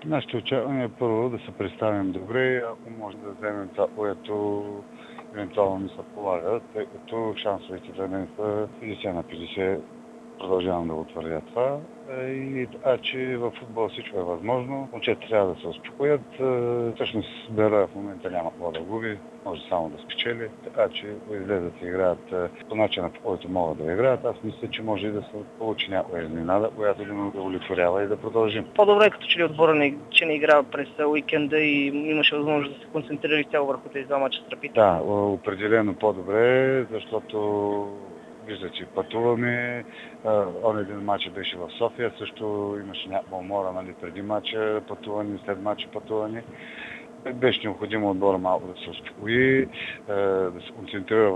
Нашето очакване е първо да се представим добре, ако може да вземем това, което евентуално ни се полага, тъй като шансовете да не са 50 на 50. Продължавам да го твърдя това. Че във футбол всичко е възможно. Момчета трябва да се успокоят. Всъщност Бероя в момента няма какво да губи, може само да спечели. Така че излезат и играят по начина, по който могат да играят. Аз мисля, че може и да се получи някоя изненада, която да ме удовлетворява и да продължим. По-добре като че ли отбора че не играе през уикенда и имаше възможност да се концентрира цяло върху тези два мача с Рапид. Да, определено по-добре, защото вижда, че пътуваме. Он един матч беше в София, също имаше някаква умора, преди матча пътуване, след матча пътуване. Беше необходимо отбора малко да се успокои, да се концентрира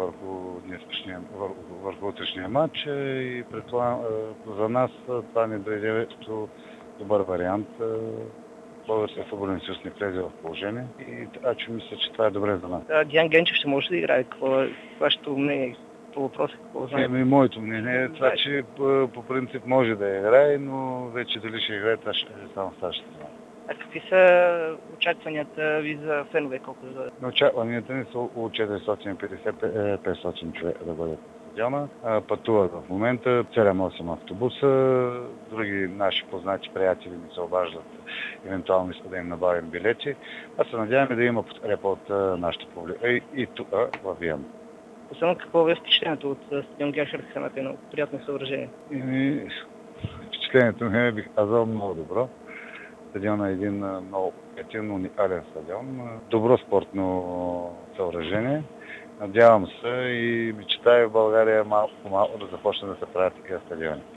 върху утрешния матч и предполагам, за нас това не дойде като добър вариант. Българския футболен съюз не влезе в положение и така че мисля, че това е добре за нас. Диан Генчев ще може да играе. Какво е вашето мнение по въпроса? Моето мнение е това, че по принцип може да играе, но вече дали ще играе, това ще е само САЩ. А какви са очакванията ви за фенове? Колко да дойдат? Очакванията ни са около 450-500 човека да бъдат на стадиона. Пътуват в момента 7-8 автобуса. Други наши познати приятели ни се обаждат, евентуално искат да им набавим билети. Аз се надяваме да има подкрепа от нашата публика и тук във Виена. Особено какво е впечатлението от стадион Герхард Ханат, едно приятно съоръжение? Впечатлението ми е, бих казал, много добро. Стадион е един много уникален стадион, добро спортно съоръжение. Надявам се и мечтая в България малко по малко да започне да се правят такива стадиони.